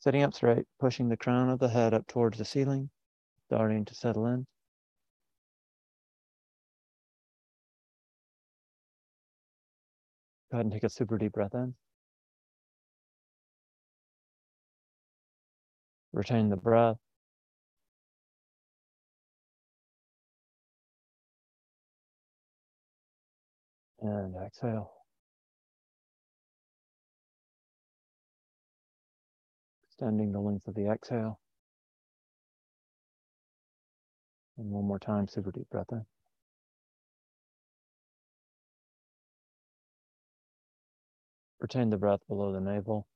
Sitting up straight, pushing the crown of the head up towards the ceiling, starting to settle in. Go ahead and take a super deep breath in. Retain the breath. And exhale. Extending the length of the exhale. And one more time, super deep breath in. Retain the breath below the navel.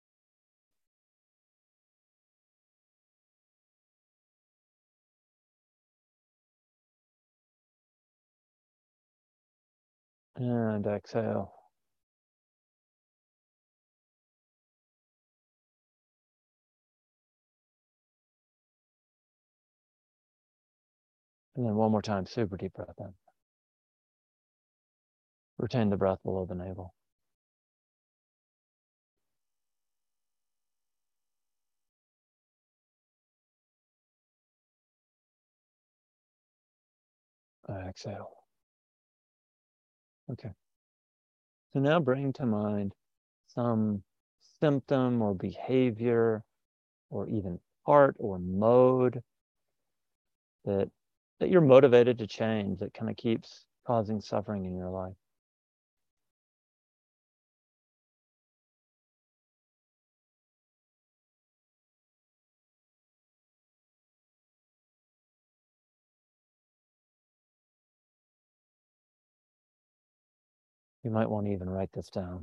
And exhale. And then one more time, super deep breath in. Retain the breath below the navel. Exhale. Okay. So now bring to mind some symptom or behavior or even part or mode that you're motivated to change, that kind of keeps causing suffering in your life. You might want to even write this down.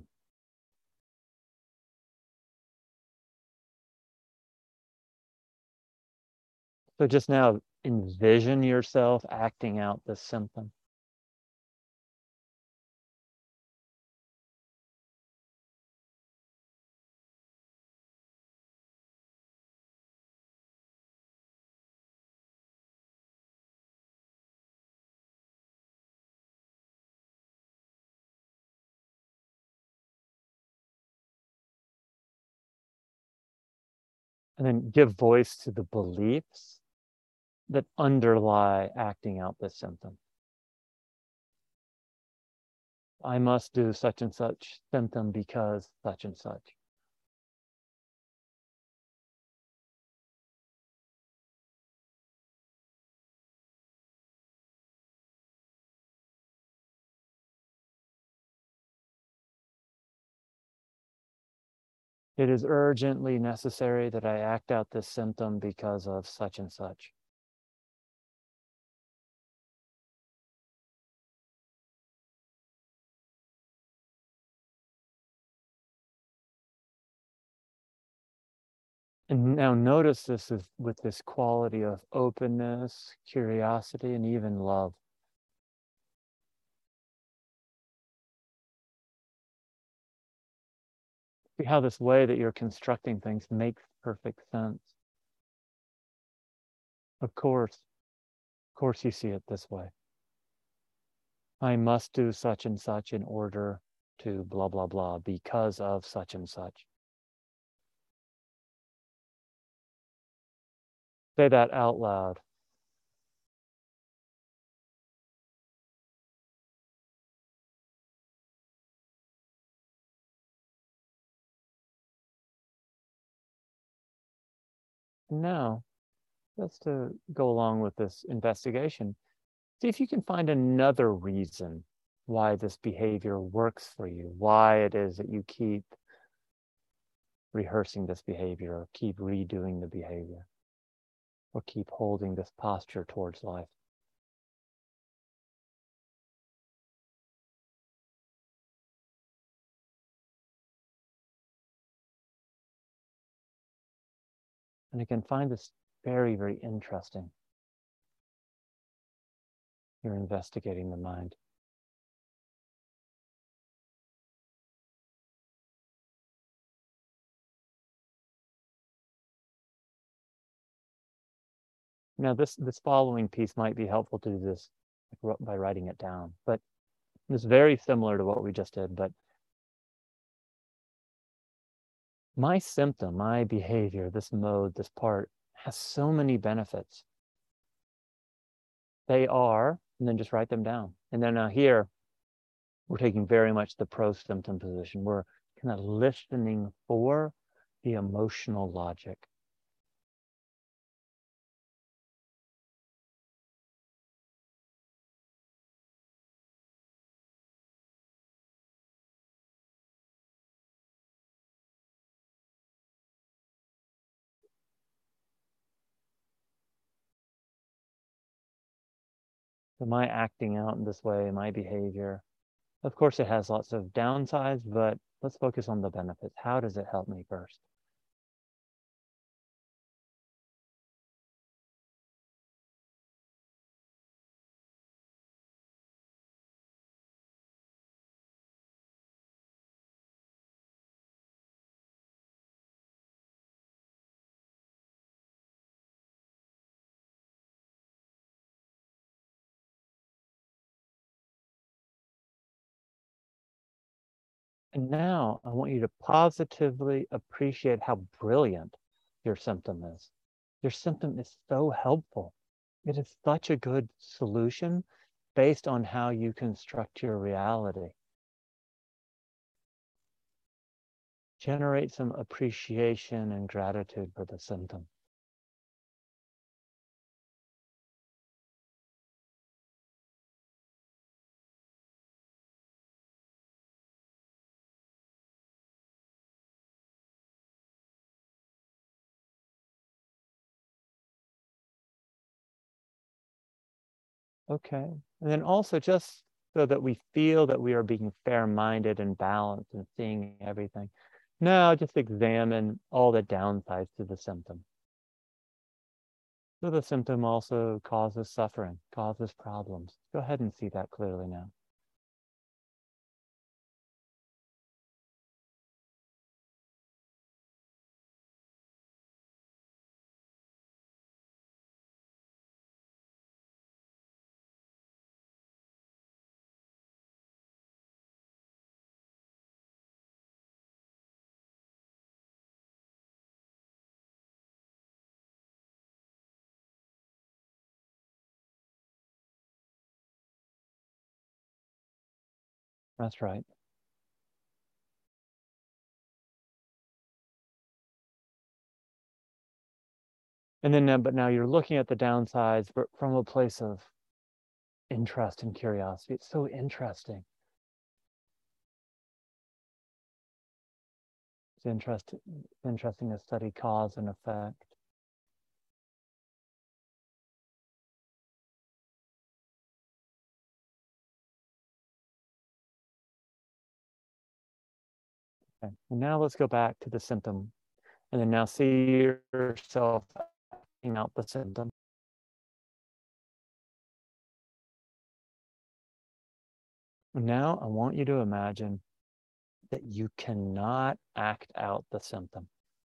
So just now envision yourself acting out this symptom. And then give voice to the beliefs that underlie acting out this symptom. I must do such and such symptom because such and such. It is urgently necessary that I act out this symptom because of such and such. And now notice this is with this quality of openness, curiosity, and even love. See how this way that you're constructing things makes perfect sense. Of course you see it this way. I must do such and such in order to blah, blah, blah because of such and such. Say that out loud. Now, just to go along with this investigation, see if you can find another reason why this behavior works for you, why it is that you keep rehearsing this behavior or keep redoing the behavior or keep holding this posture towards life. And again, find this very, very interesting. You're investigating the mind. Now, this following piece might be helpful to do this by writing it down, but it's very similar to what we just did. But my symptom, my behavior, this mode, this part has so many benefits. They are, and then just write them down. And then here, we're taking very much the pro-symptom position. We're kind of listening for the emotional logic. Am I acting out in this way, my behavior? Of course, it has lots of downsides, but let's focus on the benefits. How does it help me first? And now I want you to positively appreciate how brilliant your symptom is. Your symptom is so helpful. It is such a good solution based on how you construct your reality. Generate some appreciation and gratitude for the symptom. Okay. And then also just so that we feel that we are being fair-minded and balanced and seeing everything. Now just examine all the downsides to the symptom. So the symptom also causes suffering, causes problems. Go ahead and see that clearly now. That's right. And then, but now you're looking at the downsides from a place of interest and curiosity. It's so interesting. It's interesting to study cause and effect. Okay. And now let's go back to the symptom. And then now see yourself acting out the symptom. And now I want you to imagine that you cannot act out the symptom.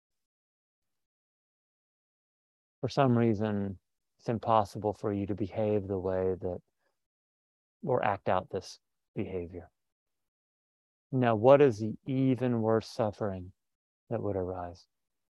For some reason, it's impossible for you to behave the way that, or act out this behavior. Now, what is the even worse suffering that would arise?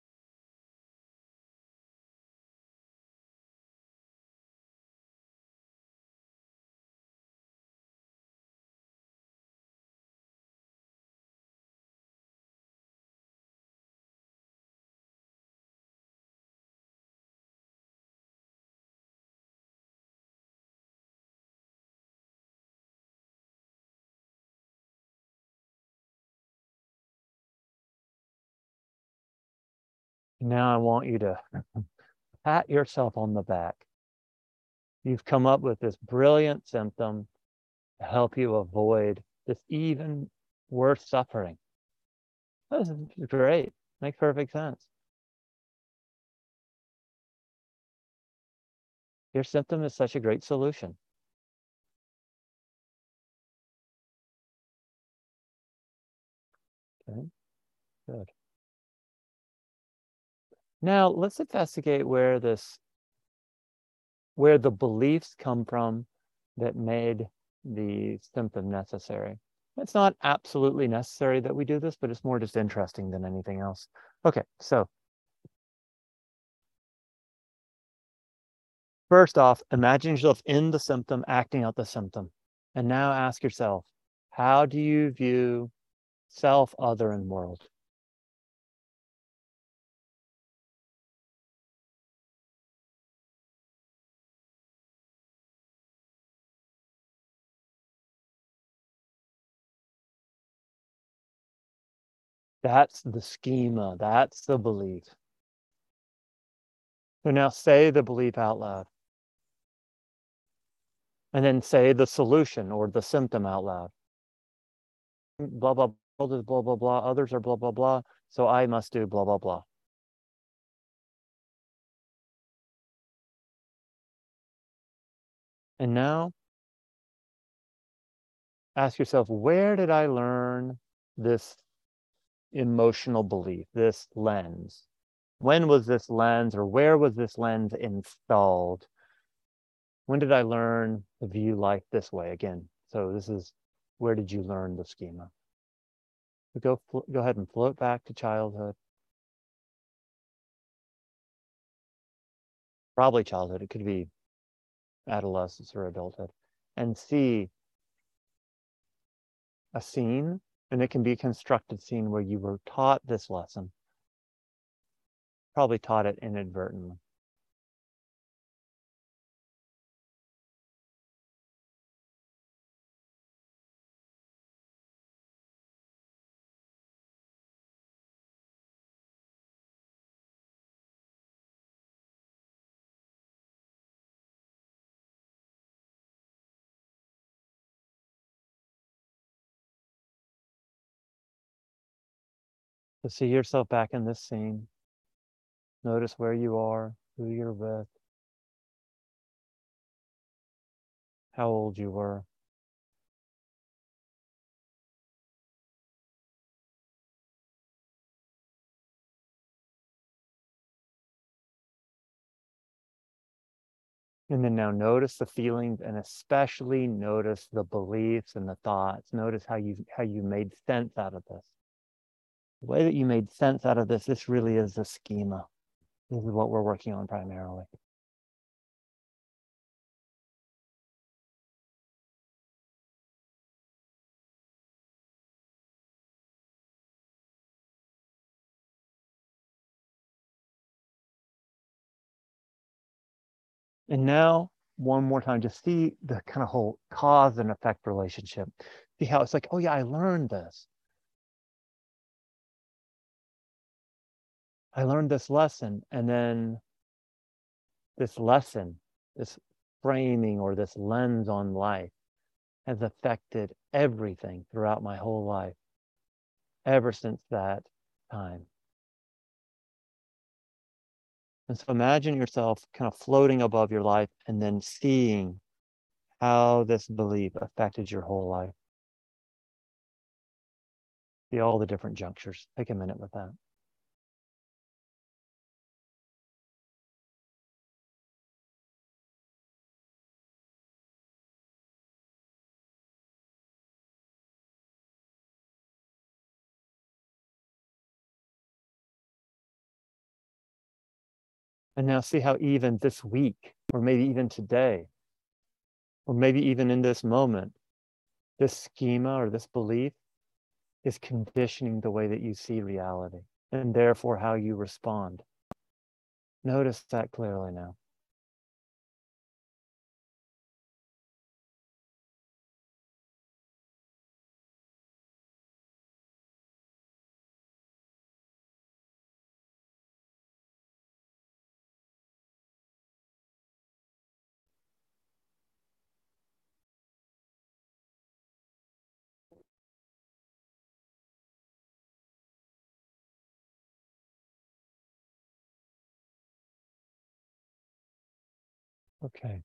Now I want you to pat yourself on the back. You've come up with this brilliant symptom to help you avoid this even worse suffering. This is great. Makes perfect sense. Your symptom is such a great solution. Okay, good. Now let's investigate where the beliefs come from that made the symptom necessary. It's not absolutely necessary that we do this, but it's more just interesting than anything else. Okay, so first off, imagine yourself in the symptom, acting out the symptom. And now ask yourself, how do you view self, other, and world? That's the schema. That's the belief. So now say the belief out loud. And then say the solution or the symptom out loud. Blah, blah, blah, blah, blah, blah. Others are blah, blah, blah. So I must do blah, blah, blah. And now ask yourself, where did I learn this emotional belief, this lens? When was this lens, or where was this lens installed? When did I learn to view life this way? Again, so this is, where did you learn the schema? So go ahead and float back to childhood. Probably childhood. It could be adolescence or adulthood. And see a scene, and it can be a constructed scene where you were taught this lesson. Probably taught it inadvertently. So see yourself back in this scene. Notice where you are, who you're with, how old you were. And then now notice the feelings, and especially notice the beliefs and the thoughts. Notice how you made sense out of this. The way that you made sense out of this really is the schema. This is what we're working on primarily. And now, one more time, just see the kind of whole cause and effect relationship. See how it's like, oh yeah, I learned this. I learned this lesson, and then this lesson, this framing or this lens on life has affected everything throughout my whole life ever since that time. And so imagine yourself kind of floating above your life and then seeing how this belief affected your whole life. See all the different junctures. Take a minute with that. And now see how even this week, or maybe even today, or maybe even in this moment, this schema or this belief is conditioning the way that you see reality, and therefore how you respond. Notice that clearly now. Okay.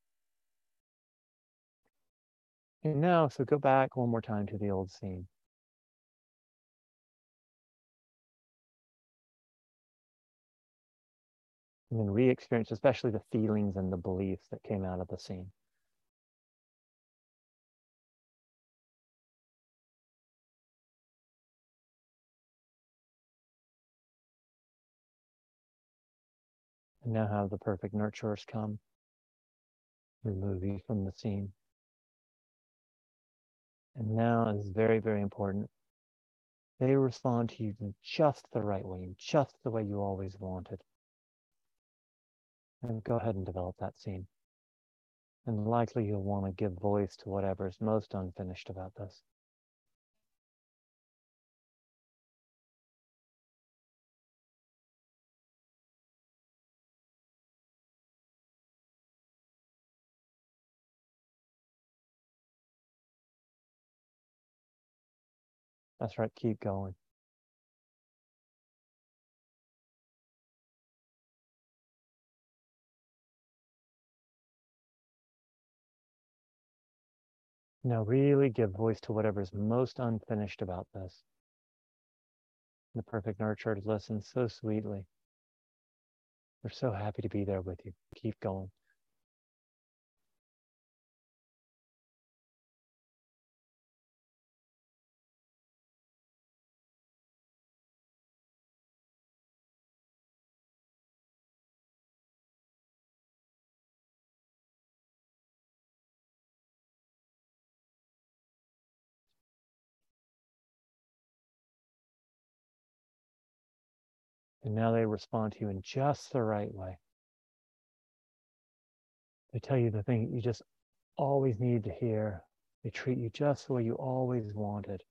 And now, so go back one more time to the old scene. And then re-experience, especially the feelings and the beliefs that came out of the scene. And now have the perfect nurturers come, remove you from the scene. And now is very, very important. They respond to you in just the right way, just the way you always wanted. And go ahead and develop that scene. And likely you'll want to give voice to whatever is most unfinished about this. That's right, keep going. Now really give voice to whatever is most unfinished about this. The perfect nurturer listens so sweetly. We're so happy to be there with you. Keep going. And now they respond to you in just the right way. They tell you the thing you just always needed to hear. They treat you just the way you always wanted.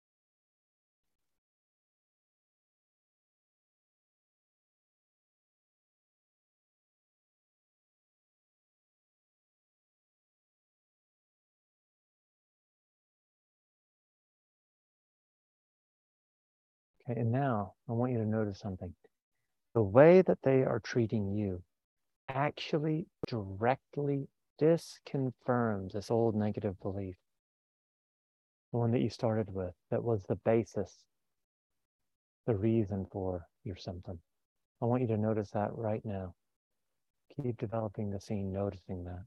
Okay, and now I want you to notice something. The way that they are treating you actually directly disconfirms this old negative belief, the one that you started with, that was the basis, the reason for your symptom. I want you to notice that right now. Keep developing the scene, noticing that.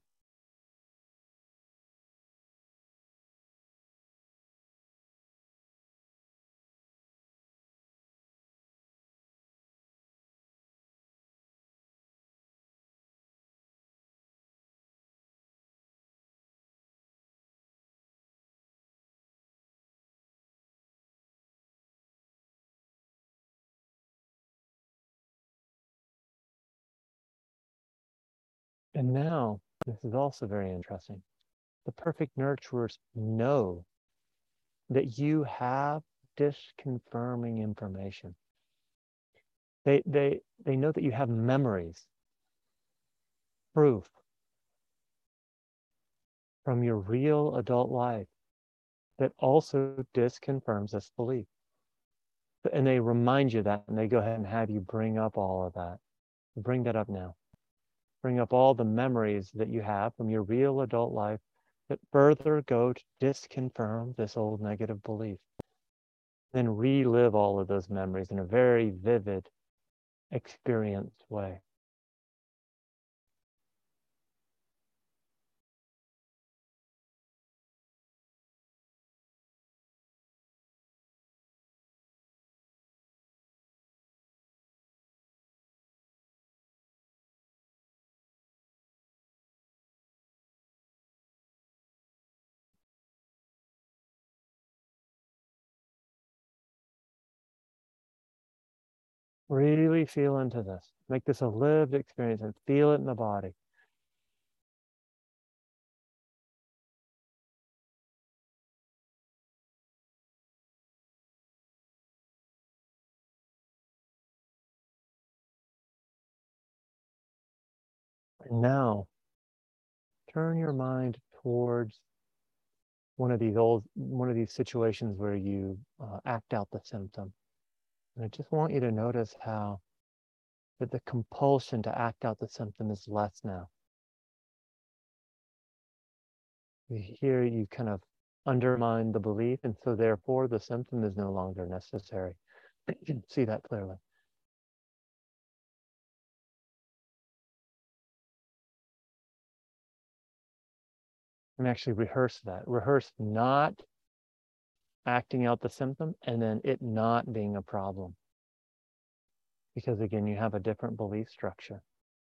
And now, this is also very interesting. The perfect nurturers know that you have disconfirming information. They know that you have memories, proof from your real adult life that also disconfirms this belief. And they remind you that, and they go ahead and have you bring up all of that. Bring that up now. Bring up all the memories that you have from your real adult life that further go to disconfirm this old negative belief. Then relive all of those memories in a very vivid, experienced way. Really feel into this. Make this a lived experience and feel it in the body. And now, turn your mind towards one of these situations where you act out the symptom. And I just want you to notice how that the compulsion to act out the symptom is less now. Here you kind of undermine the belief, and so therefore the symptom is no longer necessary. You can see that clearly. And actually rehearse that. Rehearse not acting out the symptom and then it not being a problem. Because again, you have a different belief structure.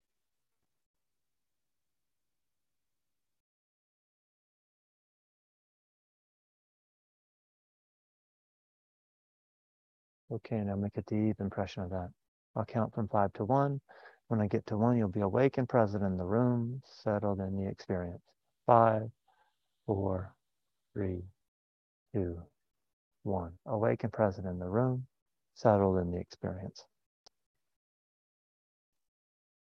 Okay, now make a deep impression of that. I'll count from 5 to 1. When I get to 1, you'll be awake and present in the room, settled in the experience. 5, 4, 3, 2, 1. Awake and present in the room, settled in the experience.